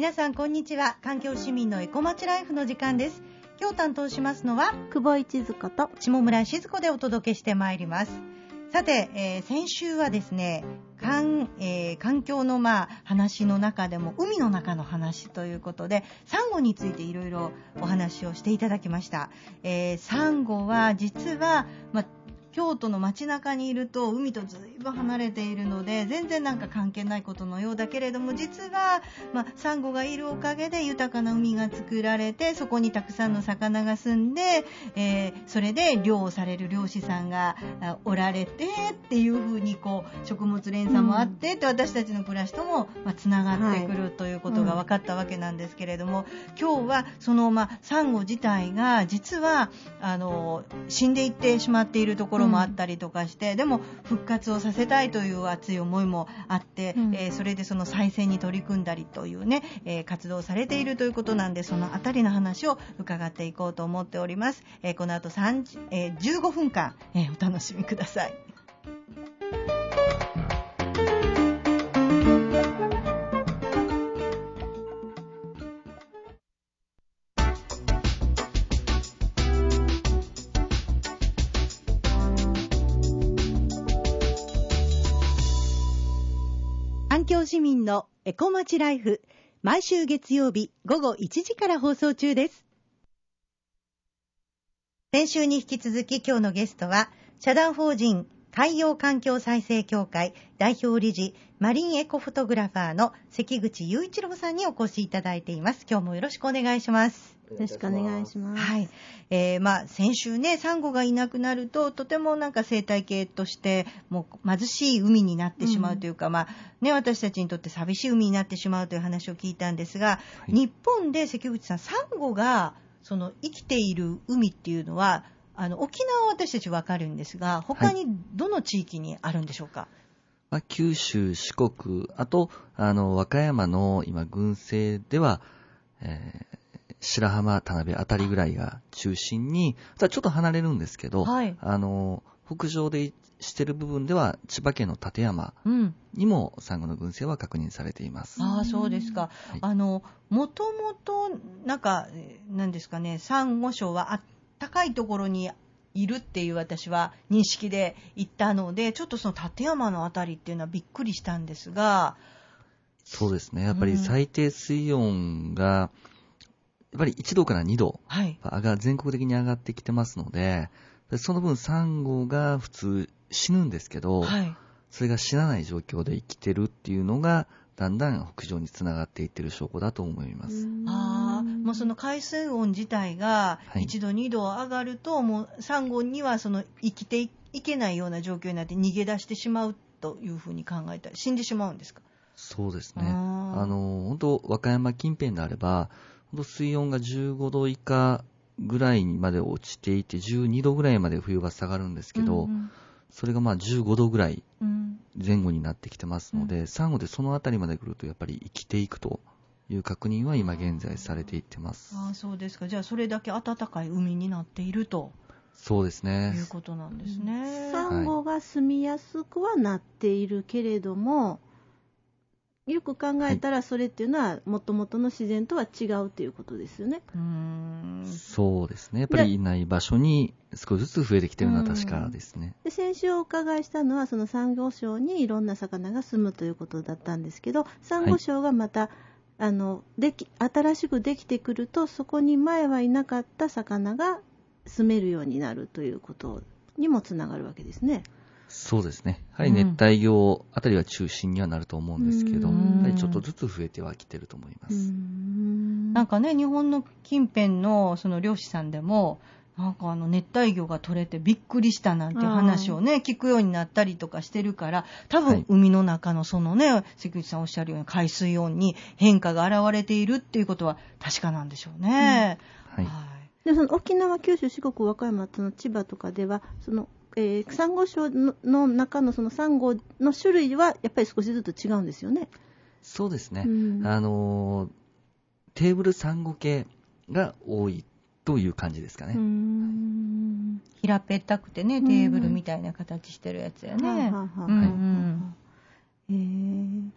皆さんこんにちは。環境市民のエコまちライフの時間です。今日担当しますのは久保一塚と下村静子でお届けしてまいります。さて、先週はですね環境の話の中でも海の中の話ということでサンゴについていろいろお話をしていただきました。サンゴは実は、京都の街中にいると海とずいぶん離れているので全然なんか関係ないことのようだけれども、実は、サンゴがいるおかげで豊かな海が作られて、そこにたくさんの魚が住んで、それで漁をされる漁師さんがおられてっていうふうに食物連鎖もあって、私たちの暮らしともつながってくるということが分かったわけなんですけれども、今日はそのサンゴ自体が実は死んでいってしまっているところもあったりとかして、でも復活をさせたいという熱い思いもあって、それでその再生に取り組んだりというね、活動をされているということなんで、そのあたりの話を伺っていこうと思っております。この後15分間、お楽しみください。環境市民のエコまちライフ、毎週月曜日午後1時から放送中です。先週に引き続き今日のゲストは社団法人海洋環境再生協会代表理事マリンエコフォトグラファーの関口雄一郎さんにお越しいただいています。今日もよろしくお願いします。 よろしくお願いします。 はい。先週ね、サンゴがいなくなるととてもなんか生態系としてもう貧しい海になってしまうというか、私たちにとって寂しい海になってしまうという話を聞いたんですが、日本で関口さん、サンゴがその生きている海っていうのは沖縄は私たち分かるんですが、他にどの地域にあるんでしょうか？ 九州、四国、あと和歌山の今群生では、白浜、田辺あたりぐらいが中心に、ちょっと離れるんですけど、北上でしてる部分では千葉県の館山にもサンゴの群生は確認されています。 そうですか。もともと何ですかね、サンゴ礁は高いところにいるっていう私は認識で行ったので、ちょっとその館山のあたりっていうのはびっくりしたんですが。 そうですね。やっぱり最低水温がやっぱり1度から2度、全国的に上がってきてますので、その分サンゴが普通死ぬんですけど、それが死なない状況で生きてるっていうのがだんだん北上につながっていってる証拠だと思います。 もうその海水温自体が1度2度上がると、もうサンゴにはその生きていけないような状況になって逃げ出してしまうというふうに考えたら死んでしまうんですか？ そうですね。本当和歌山近辺であれば水温が15度以下ぐらいまで落ちていて、12度ぐらいまで冬は下がるんですけど、それが15度ぐらい前後になってきてますので、サンゴでそのあたりまで来るとやっぱり生きていくという確認は今現在されていってます。 そうですか。じゃあそれだけ暖かい海になっていると。 そうですね。 いうことなんですね。 サンゴが住みやすくはなっているけれども、よく考えたらそれっていうのは元々の自然とは違うということですよね。 そうですね。やっぱりいない場所に少しずつ増えてきてるのは確かですね。 で、先週お伺いしたのはそのサンゴ礁にいろんな魚が住むということだったんですけど、サンゴ礁がまた、新しくできてくると、そこに前はいなかった魚が住めるようになるということにもつながるわけですね。 そうですね。やはり熱帯魚あたりは中心にはなると思うんですけど、やはりちょっとずつ増えてはきてると思います。 なんかね、日本の近辺のその漁師さんでも熱帯魚が取れてびっくりしたなんていう話をね聞くようになったりとかしてるから、多分海の中のそのね、関口さんおっしゃるように海水温に変化が現れているっていうことは確かなんでしょうね。 で、その沖縄、九州、四国、和歌山、その千葉とかではそのサンゴ礁の中のそのサンゴの種類はやっぱり少しずつ違うんですよね。 そうですね。テーブルサンゴ系が多いという感じですかね。 平べったくてね、テーブルみたいな形してるやつやね。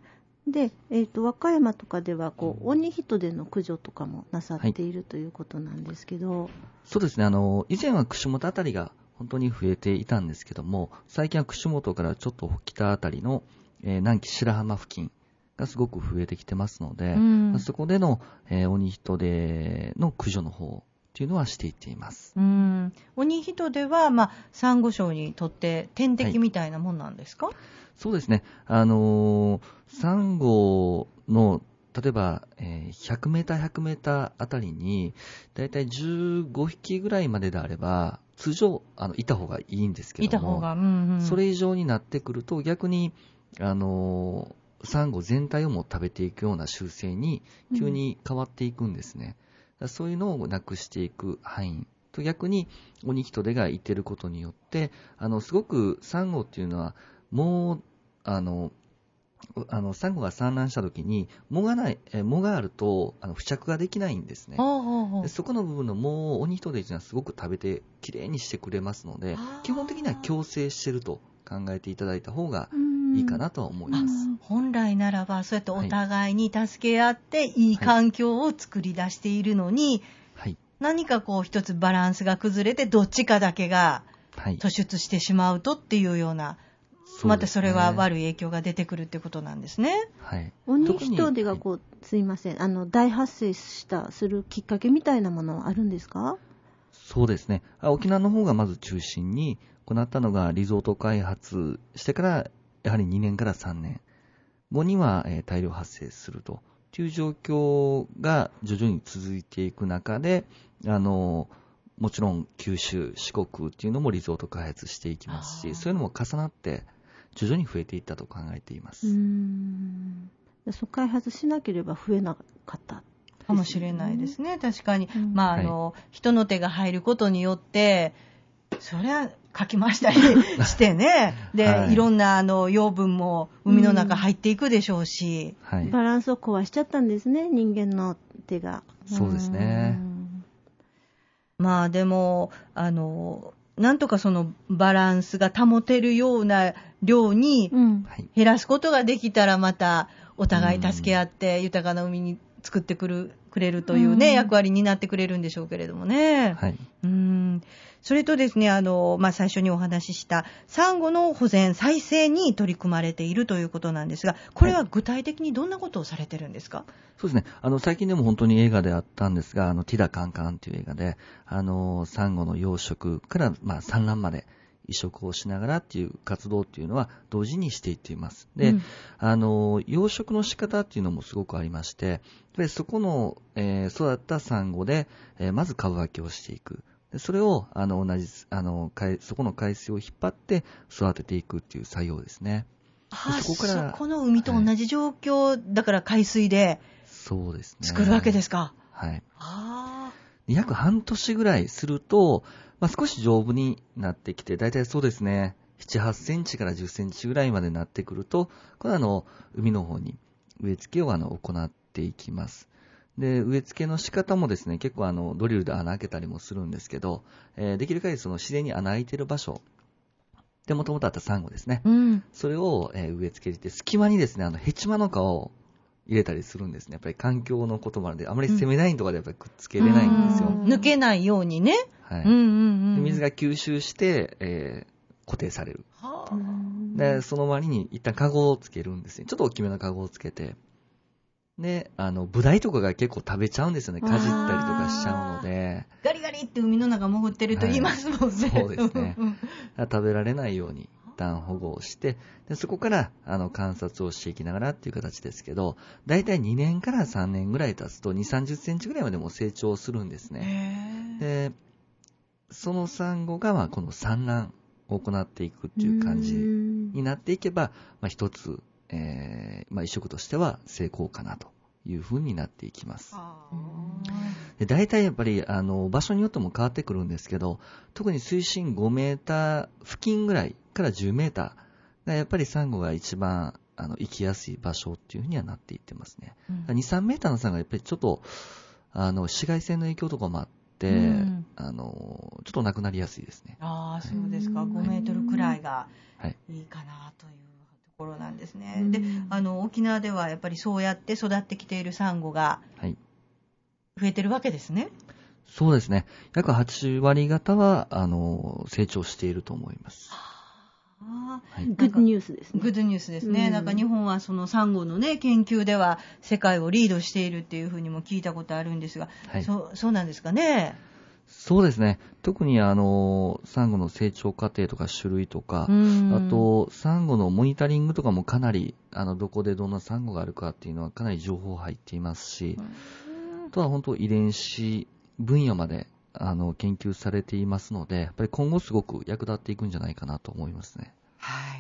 で、和歌山とかでは鬼人での駆除とかもなさっているということなんですけど、 そうですね。以前は串本あたりが本当に増えていたんですけども、最近は串本からちょっと北あたりの、南紀白浜付近がすごく増えてきてますので、そこでの、鬼人での駆除の方っていうのはしていっています。 鬼人では、サンゴ礁にとって天敵みたいなもんなんですか？ そうですね。サンゴの例えば、100メーター100メーターあたりにだいたい15匹ぐらいまでであれば通常いた方がいいんですけども、それ以上になってくると逆にサンゴ全体をも食べていくような習性に急に変わっていくんですね。そういうのをなくしていく範囲と逆に鬼人手がいてることによってすごくサンゴっていうのはもうサンゴが産卵した時に藻があると付着ができないんですね。でそこの部分の藻を鬼人手っていうのはすごく食べてきれいにしてくれますので、基本的には共生してると考えていただいた方がいいかなとは思います。 本来ならばそうやってお互いに助け合っていい環境を作り出しているのに、何か一つバランスが崩れてどっちかだけが突出してしまうとっていうような、またそれは悪い影響が出てくるってことなんですね。 鬼人手がすいません、大発生するきっかけみたいなものはあるんですか？ そうですね。沖縄の方がまず中心に行ったのがリゾート開発してからやはり2年から3年後には大量発生するという状況が徐々に続いていく中で、もちろん九州、四国っていうのもリゾート開発していきますし、そういうのも重なって徐々に増えていったと考えています。 そう開発しなければ増えなかったかもしれないですね。確かに、人の手が入ることによってそりゃかきましたりしてねで、いろんな養分も海の中入っていくでしょうし、 バランスを壊しちゃったんですね、人間の手が。 そうですね。 でもなんとかそのバランスが保てるような量に減らすことができたら、またお互い助け合って豊かな海に作ってくれるというね、役割になってくれるんでしょうけれどもね。それとですね、最初にお話ししたサンゴの保全再生に取り組まれているということなんですが、これは具体的にどんなことをされてるんですか？ そうですね。最近でも本当に映画であったんですが、ティダカンカンという映画で、サンゴの養殖から産卵まで移植をしながらっていう活動っていうのは同時にしていっています。で、養殖の仕方っていうのもすごくありまして、でそこの、育ったサンゴで、まず株分けをしていく。でそれをそこの海水を引っ張って育てていくっていう作業ですね。 そこの海と同じ状況、だから海水で作るわけですか？ 約半年ぐらいすると、少し丈夫になってきて、だいたいそうですね、7、8センチから10センチぐらいまでなってくると、これは海の方に植え付けを行っていきます。で、植え付けの仕方もですね、結構ドリルで穴開けたりもするんですけど、できる限りその自然に穴開いている場所でもともとあったサンゴですね。それを、植え付けて、隙間にですね、ヘチマの皮を入れたりするんですね。やっぱり環境のこともあるので、あまりセメラインとかでやっぱりくっつけれないんですよ。 抜けないようにね。 水が吸収して、固定される。で、その周りに一旦カゴをつけるんですね。ちょっと大きめのカゴをつけて。で、ブダイとかが結構食べちゃうんですよね。かじったりとかしちゃうので。 ガリガリって海の中潜ってると言いますもんね。 そうですね。食べられないように一旦保護をして、でそこから観察をしていきながらっていう形ですけど、だいたい2年から3年ぐらい経つと2、30センチぐらいまでも成長するんですね。で、そのサンゴがこの産卵を行っていくっていう感じになっていけば、一つ移植としては成功かなというふうになっていきます。で大体やっぱり場所によっても変わってくるんですけど、特に水深5メーター付近ぐらいから10メーターがやっぱりサンゴが一番生きやすい場所っていうふうにはなっていってますね。2、3メーターのサンゴはやっぱりちょっと紫外線の影響とかもあって、ちょっとなくなりやすいですね。 そうですか。5メートルくらいがいいかなという。 ころなんですね。で、沖縄ではやっぱりそうやって育ってきているサンゴが増えてるわけですね。 そうですね。約8割方は成長していると思います。 グッドニュースですね。 グッドニュースですね。なんか日本はそのサンゴのね研究では世界をリードしているっていうふうにも聞いたことあるんですが、そうなんですかね。 そうですね。特にサンゴの成長過程とか種類とか、あとサンゴのモニタリングとかもかなりどこでどんなサンゴがあるかっていうのはかなり情報入っていますし、あとは本当遺伝子分野まで研究されていますので、やっぱり今後すごく役立っていくんじゃないかなと思いますね。 はい。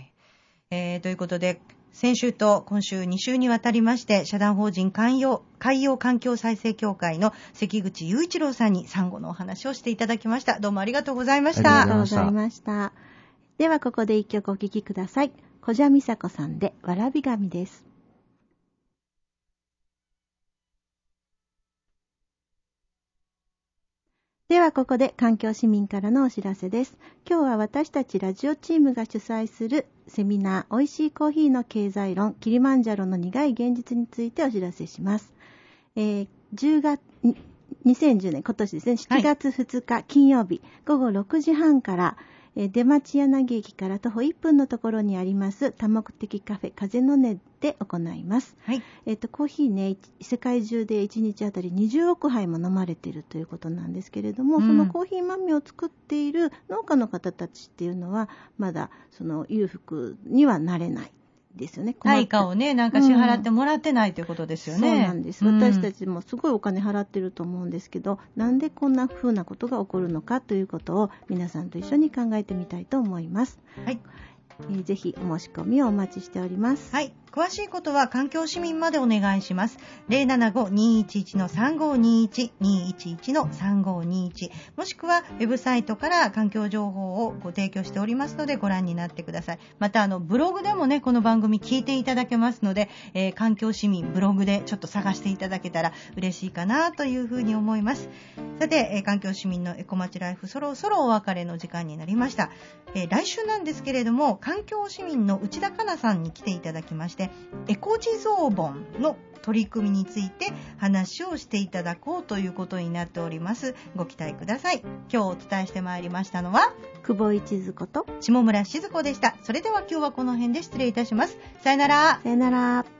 ということで、先週と今週2週にわたりまして、社団法人海洋環境再生協会の関口雄一郎さんにサンゴのお話をしていただきました。どうもありがとうございました。 ありがとうございました。ではここで一曲お聴きください。小蛇美佐子さんでわらび紙です。ではここで環境市民からのお知らせです。今日は私たちラジオチームが主催するセミナー、おいしいコーヒーの経済論、キリマンジャロの苦い現実についてお知らせします。2010年、今年ですね、7月2日金曜日、午後6時半から、出町柳駅から徒歩1分のところにあります多目的カフェ風の音で行います。 はい。 コーヒーね、世界中で1日あたり20億杯も飲まれているということなんですけれども、そのコーヒー豆を作っている農家の方たちっていうのはまだその裕福にはなれないですよね。 対価をね、なんか支払ってもらってないということですよね。 そうなんです。私たちもすごいお金払ってると思うんですけど、なんでこんな風なことが起こるのかということを皆さんと一緒に考えてみたいと思います。 はい。 ぜひお申し込みをお待ちしております。 はい。詳しいことは環境市民までお願いします。075-211-3521 211-3521、もしくはウェブサイトから環境情報をご提供しておりますのでご覧になってください。またブログでもねこの番組聞いていただけますので、環境市民ブログでちょっと探していただけたら嬉しいかなというふうに思います。さて、環境市民のエコまちライフ、そろそろお別れの時間になりました。来週なんですけれども、環境市民の内田香奈さんに来ていただきまして、エコ地蔵盆の取り組みについて話をしていただこうということになっております。ご期待ください。今日お伝えしてまいりましたのは久保一津子と下村静子でした。それでは今日はこの辺で失礼いたします。さよなら。 さよなら。